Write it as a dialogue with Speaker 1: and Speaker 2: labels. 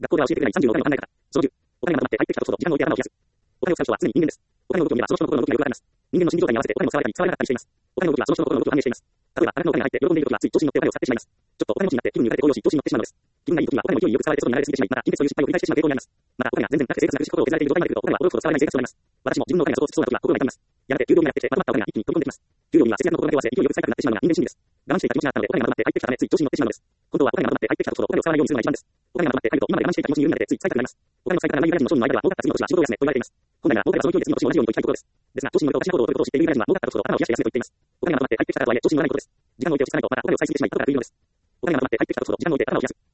Speaker 1: 学校では教えてくれない36回の考え方。その10、お金がまとまって入ってきたとその時間を置いて頭を冷やす。お金を使う人は常に人間です。お金の動きを見ればその人の心の動きがよくわかります。人間の心理状態に合わせてお金を使われたり使われなかったりしています。お金の動きはその人の心の動きを反映しています。例えば、あなたのお金が入って喜んでいる時はつい調子に乗ってお金を使ってしまいます。ちょっとお金持ちになって気分に浮かれて高揚し調子に乗ってしまうのです。気分がいい時はお金を勢いよく使われて外に流れすぎてしまい、また金欠という失敗を繰り返してしまう傾向にあります。またお金が全然なくて生活が苦しく心を削られている状態まで来るとお金は驚くほど使われない生活となります。私も自分のお金が底をつきそうな時は心が痛みます。やがて給料日がやってきてまとまったお金が一気に飛び込んできます。給料日は節約の心がけを合わせ勢いよく使いたくなってしまうのが人間心理です。我慢していた気持ちがあったのでお金がまとまって入ってきたためつい調子に乗ってしまうのです。本当はお金がまとまって入ってきたとそろお金を使わないようにするのが一番です。お金がまとまって入ると今まで我慢していた気持ちに緩みが出てつい使いたくなります。お金の使い方がないユダヤ人の商人の間では儲かった次の年は仕事を休めと言われています。本来なら儲かればその勢いで次の年も同じようにといきたいところです。ですが調子に乗るとおかしな行動を取ることを知っているユダヤ人は儲かったとそろ頭を冷やして休めと言っています。お金がまとまって入ってきたからとはいえ調子に乗らないことです。時間を置いて落ち着かないとまたお金を使いすぎてしまい後から不意なのです。お金がまとまって入ってきたとそろ時間を置いて頭を冷やす。